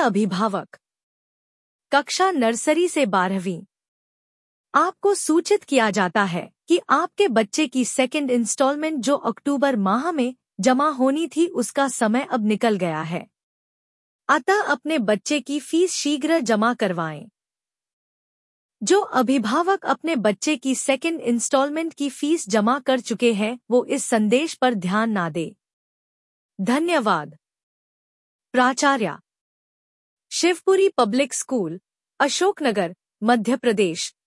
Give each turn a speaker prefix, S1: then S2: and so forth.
S1: अभिभावक, कक्षा नर्सरी से 12वीं, आपको सूचित किया जाता है कि आपके बच्चे की सेकंड इंस्टॉलमेंट जो अक्टूबर माह में जमा होनी थी उसका समय अब निकल गया है, अतः अपने बच्चे की फीस शीघ्र जमा करवाएं। जो अभिभावक अपने बच्चे की सेकंड इंस्टॉलमेंट की फीस जमा कर चुके हैं वो इस संदेश पर ध्यान ना दें। धन्यवाद। प्राचार्य, शिवपुरी पब्लिक स्कूल, अशोकनगर, मध्य प्रदेश।